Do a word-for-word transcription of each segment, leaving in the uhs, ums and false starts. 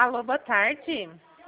Alô, boa tarde.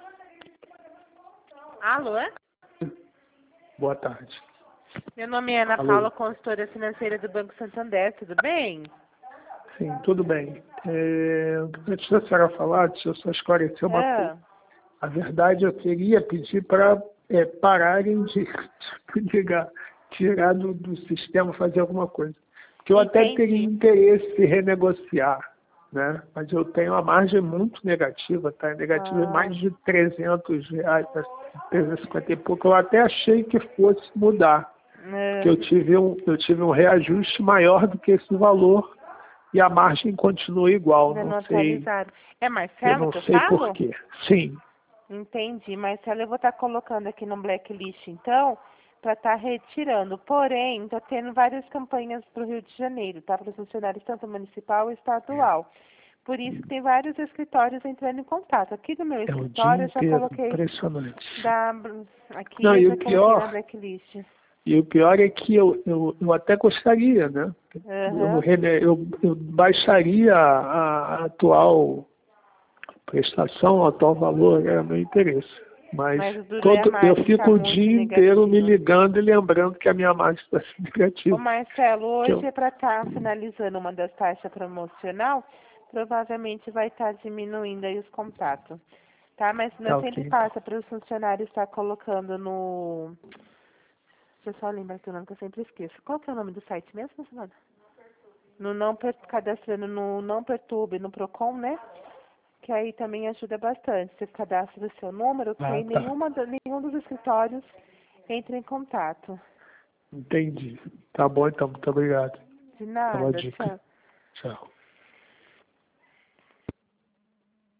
Alô? Boa tarde. Meu nome é Ana Alô? Paula, consultora financeira do Banco Santander, tudo bem? Sim, tudo bem. É, antes da senhora falar, deixa eu só esclarecer uma Ah, coisa. A verdade, eu queria pedir para é, pararem de tipo, ligar, tirar do, do sistema, fazer alguma coisa. Porque eu até teria entendi. interesse em renegociar, né? Mas eu tenho uma margem muito negativa, tá? Negativa em Ah, mais de trezentos reais, trezentos e cinquenta e pouco. Eu até achei que fosse mudar. Porque eu ah, tive um, eu tive um reajuste maior do que esse valor e a margem continua igual. ainda Não não sei, atualizado. É eu Marcelo não que eu sei por falo? quê. Sim, Entendi. Marcelo, eu vou estar colocando aqui no blacklist, então, para estar retirando. Porém, estou tendo várias campanhas para o Rio de Janeiro, tá? Para os funcionários tanto municipal e estadual. Por isso que tem vários escritórios entrando em contato. Aqui do meu é o dia escritório, eu já inteiro, coloquei impressionante. da... Aqui Não, eu e o já coloquei na pior, blacklist. e o pior é que eu, eu, eu até gostaria, né? Eu, Aham. rene- eu, eu baixaria a, a atual prestação, o atual valor, é meu interesse. Mas Mas o duro é a todo, eu margem fico tá o muito dia inteiro me negativa. ligando e lembrando que a minha margem está sendo Ô negativa. Marcelo, Que hoje eu, é para estar finalizando uma das taxas promocional, provavelmente vai estar diminuindo aí os contatos. Tá? Mas tá nós sempre ok, então. passa para os funcionários estar colocando no... Deixa eu só lembrar aqui o nome que eu sempre esqueço. Qual que é o nome do site mesmo, Silvana? No não per... Cadastrando no Não Perturbe, no Procon, né? Que aí também ajuda bastante. Você cadastra o seu número, que Ah, aí tá. nenhuma, do- nenhum dos escritórios entra em contato. Entendi. Tá bom, então. Muito obrigado De pela nada, dica. tchau. Tchau.